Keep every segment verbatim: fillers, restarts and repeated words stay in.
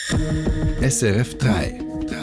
S R F drei.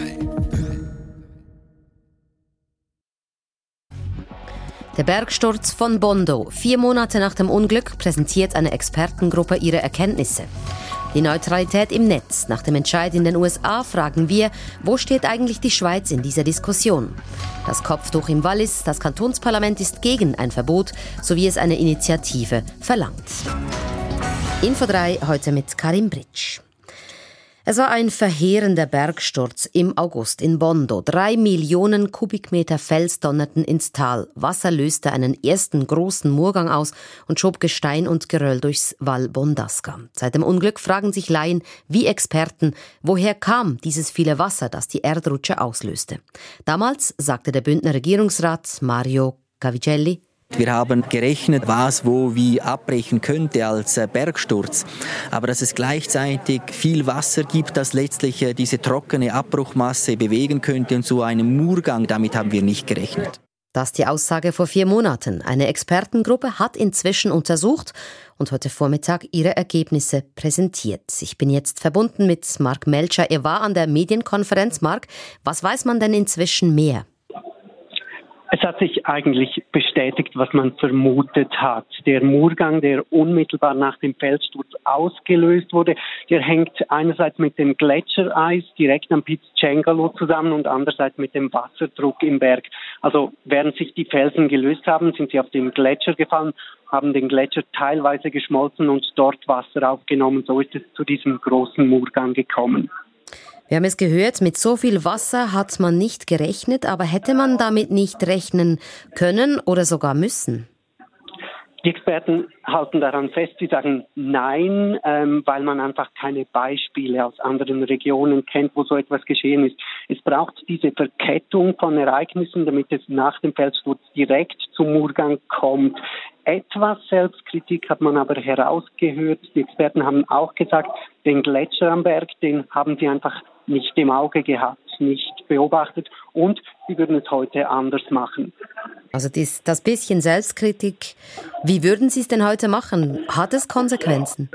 Der Bergsturz von Bondo. Vier Monate nach dem Unglück präsentiert eine Expertengruppe ihre Erkenntnisse. Die Neutralität im Netz. Nach dem Entscheid in den U S A fragen wir, wo steht eigentlich die Schweiz in dieser Diskussion? Das Kopftuch im Wallis, das Kantonsparlament ist gegen ein Verbot, so wie es eine Initiative verlangt. Info drei heute mit Karim Britsch. Es war ein verheerender Bergsturz im August in Bondo. Drei Millionen Kubikmeter Fels donnerten ins Tal. Wasser löste einen ersten großen Murgang aus und schob Gestein und Geröll durchs Val Bondasca. Seit dem Unglück fragen sich Laien wie Experten, woher kam dieses viele Wasser, das die Erdrutsche auslöste. Damals sagte der Bündner Regierungsrat Mario Cavicelli: Wir haben gerechnet, was wo wie abbrechen könnte als Bergsturz. Aber dass es gleichzeitig viel Wasser gibt, das letztlich diese trockene Abbruchmasse bewegen könnte und so einen Murgang, damit haben wir nicht gerechnet. Das ist die Aussage vor vier Monaten. Eine Expertengruppe hat inzwischen untersucht und heute Vormittag ihre Ergebnisse präsentiert. Ich bin jetzt verbunden mit Mark Melcher. Er war an der Medienkonferenz. Mark, was weiß man denn inzwischen mehr? Es hat sich eigentlich bestätigt, was man vermutet hat. Der Murgang, der unmittelbar nach dem Felssturz ausgelöst wurde, der hängt einerseits mit dem Gletschereis direkt am Piz Cengalo zusammen und andererseits mit dem Wasserdruck im Berg. Also während sich die Felsen gelöst haben, sind sie auf den Gletscher gefallen, haben den Gletscher teilweise geschmolzen und dort Wasser aufgenommen. So ist es zu diesem großen Murgang gekommen. Wir haben es gehört, mit so viel Wasser hat man nicht gerechnet, aber hätte man damit nicht rechnen können oder sogar müssen? Die Experten halten daran fest, sie sagen nein, ähm, weil man einfach keine Beispiele aus anderen Regionen kennt, wo so etwas geschehen ist. Es braucht diese Verkettung von Ereignissen, damit es nach dem Felssturz direkt zum Murgang kommt. Etwas Selbstkritik hat man aber herausgehört. Die Experten haben auch gesagt, den Gletscher am Berg, den haben sie einfach nicht im Auge gehabt, nicht beobachtet und sie würden es heute anders machen. Also das, das bisschen Selbstkritik, wie würden Sie es denn heute machen? Hat es Konsequenzen?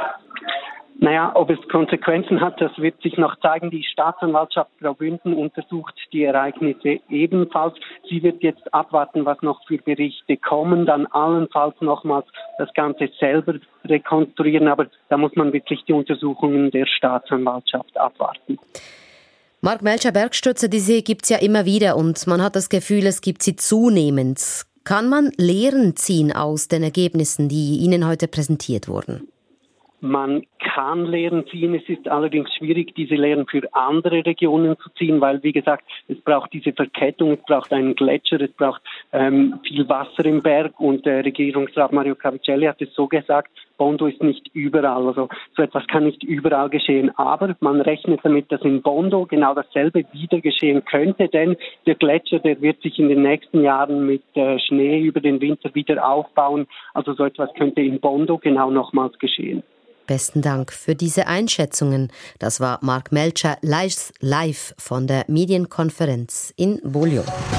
Naja, ob es Konsequenzen hat, das wird sich noch zeigen. Die Staatsanwaltschaft Graubünden untersucht die Ereignisse ebenfalls. Sie wird jetzt abwarten, was noch für Berichte kommen, dann allenfalls nochmals das Ganze selber rekonstruieren. Aber da muss man wirklich die Untersuchungen der Staatsanwaltschaft abwarten. Mark Melcher, Bergstürze, diese gibt es ja immer wieder und man hat das Gefühl, es gibt sie zunehmend. Kann man Lehren ziehen aus den Ergebnissen, die Ihnen heute präsentiert wurden? Man kann Lehren ziehen, es ist allerdings schwierig, diese Lehren für andere Regionen zu ziehen, weil, wie gesagt, es braucht diese Verkettung, es braucht einen Gletscher, es braucht ähm, viel Wasser im Berg und der Regierungsrat Mario Cavicelli hat es so gesagt, Bondo ist nicht überall, also so etwas kann nicht überall geschehen, aber man rechnet damit, dass in Bondo genau dasselbe wieder geschehen könnte, denn der Gletscher, der wird sich in den nächsten Jahren mit äh, Schnee über den Winter wieder aufbauen, also so etwas könnte in Bondo genau nochmals geschehen. Besten Dank für diese Einschätzungen. Das war Mark Melcher live von der Medienkonferenz in Bolio.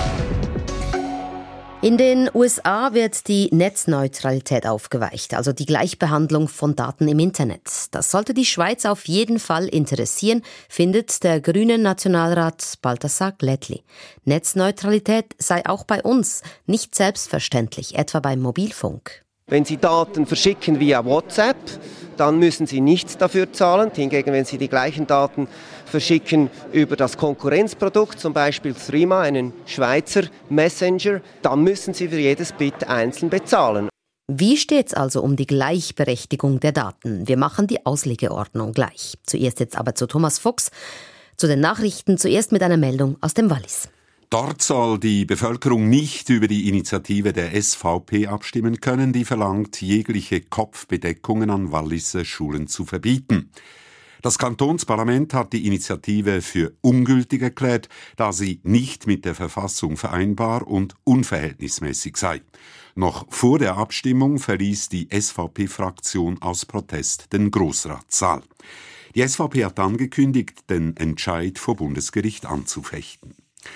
In den U S A wird die Netzneutralität aufgeweicht, also die Gleichbehandlung von Daten im Internet. Das sollte die Schweiz auf jeden Fall interessieren, findet der grüne Nationalrat Balthasar Glättli. Netzneutralität sei auch bei uns nicht selbstverständlich, etwa beim Mobilfunk. Wenn Sie Daten verschicken via WhatsApp, dann müssen Sie nichts dafür zahlen. Hingegen, wenn Sie die gleichen Daten verschicken über das Konkurrenzprodukt, zum Beispiel Threema, einen Schweizer Messenger, dann müssen Sie für jedes Bit einzeln bezahlen. Wie steht's also um die Gleichberechtigung der Daten? Wir machen die Auslegeordnung gleich. Zuerst jetzt aber zu Thomas Fuchs, zu den Nachrichten, zuerst mit einer Meldung aus dem Wallis. Dort soll die Bevölkerung nicht über die Initiative der S V P abstimmen können, die verlangt, jegliche Kopfbedeckungen an Walliser Schulen zu verbieten. Das Kantonsparlament hat die Initiative für ungültig erklärt, da sie nicht mit der Verfassung vereinbar und unverhältnismäßig sei. Noch vor der Abstimmung verließ die S V P-Fraktion aus Protest den Grossratssaal. Die S V P hat angekündigt, den Entscheid vor Bundesgericht anzufechten.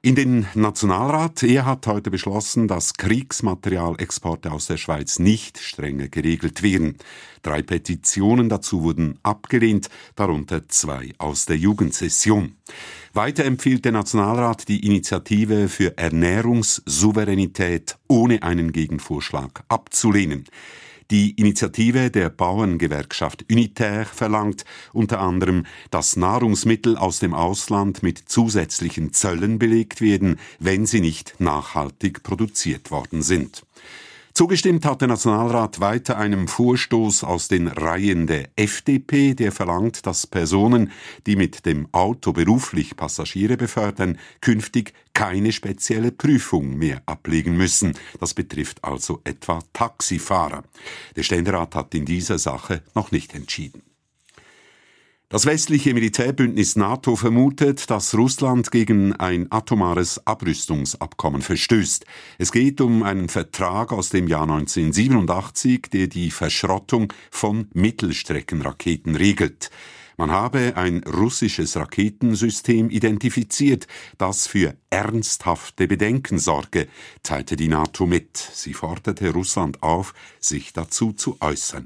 In den Nationalrat, er hat heute beschlossen, dass Kriegsmaterialexporte aus der Schweiz nicht strenger geregelt werden. Drei Petitionen dazu wurden abgelehnt, darunter zwei aus der Jugendsession. Weiter empfiehlt der Nationalrat die Initiative für Ernährungssouveränität ohne einen Gegenvorschlag abzulehnen. Die Initiative der Bauerngewerkschaft Unitaire verlangt unter anderem, dass Nahrungsmittel aus dem Ausland mit zusätzlichen Zöllen belegt werden, wenn sie nicht nachhaltig produziert worden sind. Zugestimmt hat der Nationalrat weiter einem Vorstoß aus den Reihen der F D P, der verlangt, dass Personen, die mit dem Auto beruflich Passagiere befördern, künftig keine spezielle Prüfung mehr ablegen müssen. Das betrifft also etwa Taxifahrer. Der Ständerat hat in dieser Sache noch nicht entschieden. Das westliche Militärbündnis NATO vermutet, dass Russland gegen ein atomares Abrüstungsabkommen verstößt. Es geht um einen Vertrag aus dem Jahr neunzehnhundertsiebenundachtzig, der die Verschrottung von Mittelstreckenraketen regelt. Man habe ein russisches Raketensystem identifiziert, das für ernsthafte Bedenken sorge, teilte die NATO mit. Sie forderte Russland auf, sich dazu zu äußern.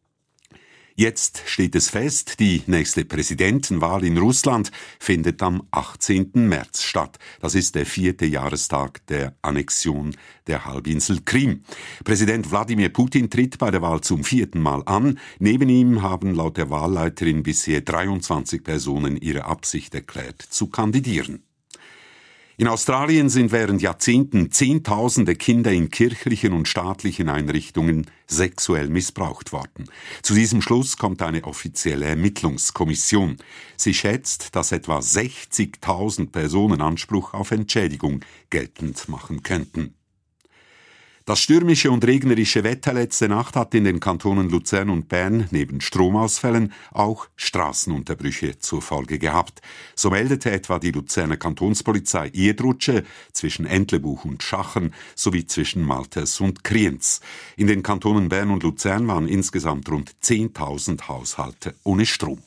Jetzt steht es fest, die nächste Präsidentenwahl in Russland findet am achtzehnten März statt. Das ist der vierte Jahrestag der Annexion der Halbinsel Krim. Präsident Wladimir Putin tritt bei der Wahl zum vierten Mal an. Neben ihm haben laut der Wahlleiterin bisher dreiundzwanzig Personen ihre Absicht erklärt, zu kandidieren. In Australien sind während Jahrzehnten Zehntausende Kinder in kirchlichen und staatlichen Einrichtungen sexuell missbraucht worden. Zu diesem Schluss kommt eine offizielle Ermittlungskommission. Sie schätzt, dass etwa sechzigtausend Personen Anspruch auf Entschädigung geltend machen könnten. Das stürmische und regnerische Wetter letzte Nacht hat in den Kantonen Luzern und Bern neben Stromausfällen auch Straßenunterbrüche zur Folge gehabt. So meldete etwa die Luzerner Kantonspolizei Erdrutsche zwischen Entlebuch und Schachen sowie zwischen Malters und Kriens. In den Kantonen Bern und Luzern waren insgesamt rund zehntausend Haushalte ohne Strom.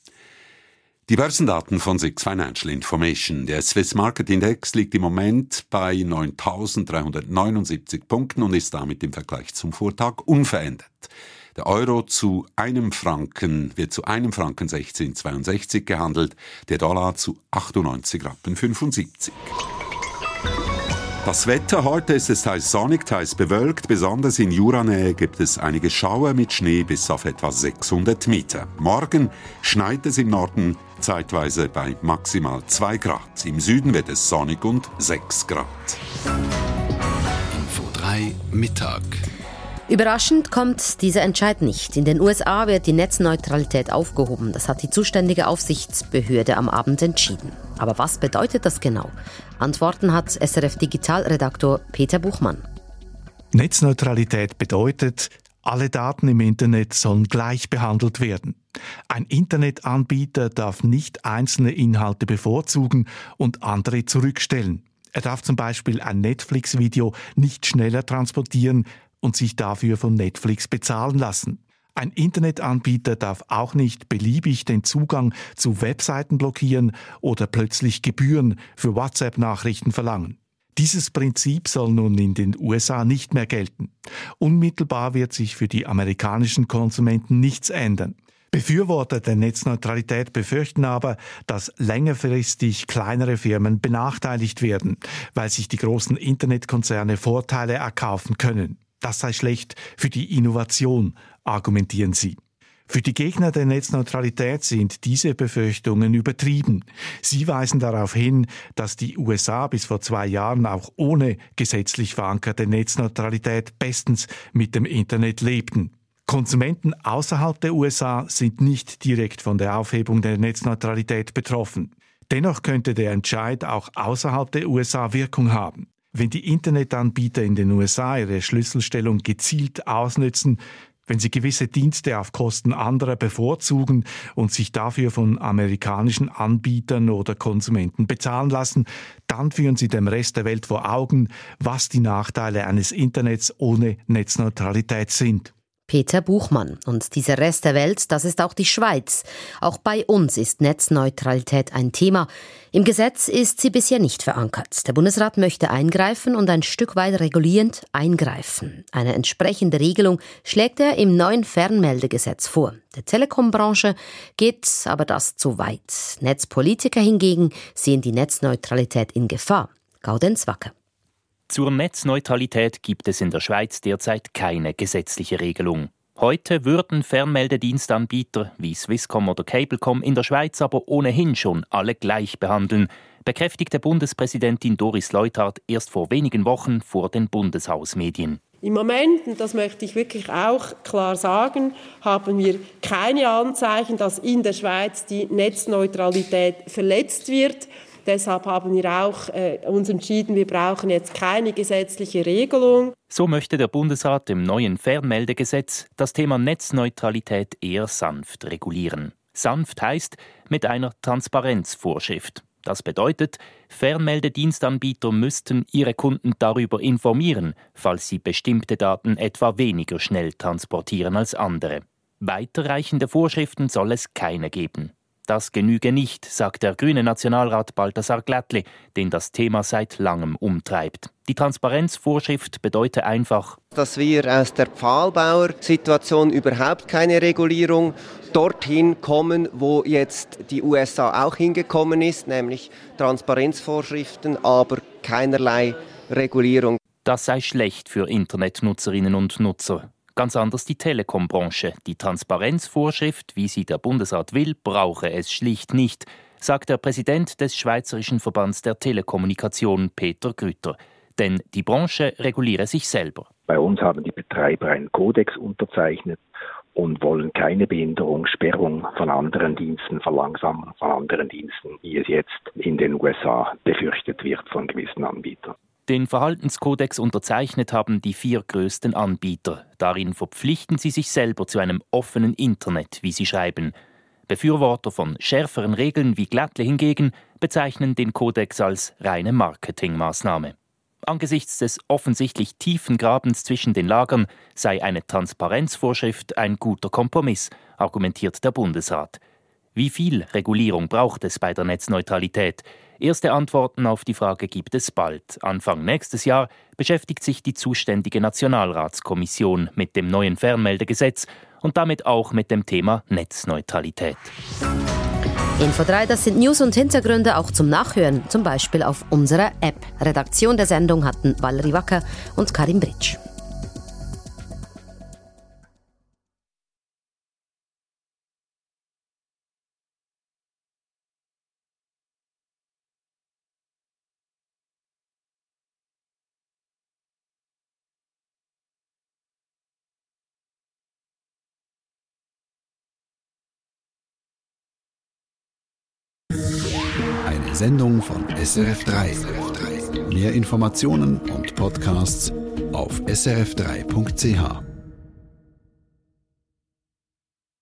Die Börsendaten von SIX Financial Information. Der Swiss Market Index liegt im Moment bei neuntausenddreihundertneunundsiebzig Punkten und ist damit im Vergleich zum Vortag unverändert. Der Euro zu einem Franken wird zu einem Franken sechzehn Komma zweiundsechzig gehandelt, der Dollar zu achtundneunzig Rappen fünfundsiebzig. Das Wetter heute ist es teils sonnig, teils bewölkt. Besonders in Juranähe gibt es einige Schauer mit Schnee bis auf etwa sechshundert Meter. Morgen schneit es im Norden zeitweise bei maximal zwei Grad. Im Süden wird es sonnig und sechs Grad. Info drei Mittag. Überraschend kommt dieser Entscheid nicht. In den U S A wird die Netzneutralität aufgehoben. Das hat die zuständige Aufsichtsbehörde am Abend entschieden. Aber was bedeutet das genau? Antworten hat S R F-Digitalredaktor Peter Buchmann. Netzneutralität bedeutet, alle Daten im Internet sollen gleich behandelt werden. Ein Internetanbieter darf nicht einzelne Inhalte bevorzugen und andere zurückstellen. Er darf zum Beispiel ein Netflix-Video nicht schneller transportieren und sich dafür von Netflix bezahlen lassen. Ein Internetanbieter darf auch nicht beliebig den Zugang zu Webseiten blockieren oder plötzlich Gebühren für WhatsApp-Nachrichten verlangen. Dieses Prinzip soll nun in den U S A nicht mehr gelten. Unmittelbar wird sich für die amerikanischen Konsumenten nichts ändern. Befürworter der Netzneutralität befürchten aber, dass längerfristig kleinere Firmen benachteiligt werden, weil sich die großen Internetkonzerne Vorteile erkaufen können. Das sei schlecht für die Innovation, argumentieren sie. Für die Gegner der Netzneutralität sind diese Befürchtungen übertrieben. Sie weisen darauf hin, dass die U S A bis vor zwei Jahren auch ohne gesetzlich verankerte Netzneutralität bestens mit dem Internet lebten. Konsumenten außerhalb der U S A sind nicht direkt von der Aufhebung der Netzneutralität betroffen. Dennoch könnte der Entscheid auch außerhalb der U S A Wirkung haben. Wenn die Internetanbieter in den U S A ihre Schlüsselstellung gezielt ausnützen, wenn sie gewisse Dienste auf Kosten anderer bevorzugen und sich dafür von amerikanischen Anbietern oder Konsumenten bezahlen lassen, dann führen sie dem Rest der Welt vor Augen, was die Nachteile eines Internets ohne Netzneutralität sind. Peter Buchmann. Und dieser Rest der Welt, das ist auch die Schweiz. Auch bei uns ist Netzneutralität ein Thema. Im Gesetz ist sie bisher nicht verankert. Der Bundesrat möchte eingreifen und ein Stück weit regulierend eingreifen. Eine entsprechende Regelung schlägt er im neuen Fernmeldegesetz vor. Der Telekom-Branche geht aber das zu weit. Netzpolitiker hingegen sehen die Netzneutralität in Gefahr. Gaudenz Wacker. Zur Netzneutralität gibt es in der Schweiz derzeit keine gesetzliche Regelung. Heute würden Fernmeldedienstanbieter wie Swisscom oder Cablecom in der Schweiz aber ohnehin schon alle gleich behandeln, bekräftigte Bundespräsidentin Doris Leuthard erst vor wenigen Wochen vor den Bundeshausmedien. Im Moment, und das möchte ich wirklich auch klar sagen, haben wir keine Anzeichen, dass in der Schweiz die Netzneutralität verletzt wird. Deshalb haben wir auch äh, uns entschieden, wir brauchen jetzt keine gesetzliche Regelung. So möchte der Bundesrat im neuen Fernmeldegesetz das Thema Netzneutralität eher sanft regulieren. Sanft heißt mit einer Transparenzvorschrift. Das bedeutet, Fernmeldedienstanbieter müssten ihre Kunden darüber informieren, falls sie bestimmte Daten etwa weniger schnell transportieren als andere. Weiterreichende Vorschriften soll es keine geben. Das genüge nicht, sagt der grüne Nationalrat Balthasar Glättli, den das Thema seit langem umtreibt. Die Transparenzvorschrift bedeutet einfach, dass wir aus der Pfahlbauer-Situation überhaupt keine Regulierung dorthin kommen, wo jetzt die U S A auch hingekommen ist, nämlich Transparenzvorschriften, aber keinerlei Regulierung. Das sei schlecht für Internetnutzerinnen und Nutzer. Ganz anders die Telekom-Branche. Die Transparenzvorschrift, wie sie der Bundesrat will, brauche es schlicht nicht, sagt der Präsident des Schweizerischen Verbands der Telekommunikation, Peter Grütter. Denn die Branche reguliere sich selber. Bei uns haben die Betreiber einen Kodex unterzeichnet und wollen keine Behinderung, Sperrung von anderen Diensten, Verlangsamung von anderen Diensten, wie es jetzt in den U S A befürchtet wird von gewissen Anbietern. Den Verhaltenskodex unterzeichnet haben die vier größten Anbieter. Darin verpflichten sie sich selber zu einem offenen Internet, wie sie schreiben. Befürworter von schärferen Regeln wie Glättli hingegen bezeichnen den Kodex als reine Marketingmaßnahme. Angesichts des offensichtlich tiefen Grabens zwischen den Lagern sei eine Transparenzvorschrift ein guter Kompromiss, argumentiert der Bundesrat. Wie viel Regulierung braucht es bei der Netzneutralität? Erste Antworten auf die Frage gibt es bald. Anfang nächstes Jahr beschäftigt sich die zuständige Nationalratskommission mit dem neuen Fernmeldegesetz und damit auch mit dem Thema Netzneutralität. Info drei, das sind News und Hintergründe auch zum Nachhören, zum Beispiel auf unserer App. Redaktion der Sendung hatten Valerie Wacker und Karim Britsch. Eine Sendung von S R F drei. Mehr Informationen und Podcasts auf s r f drei punkt c h.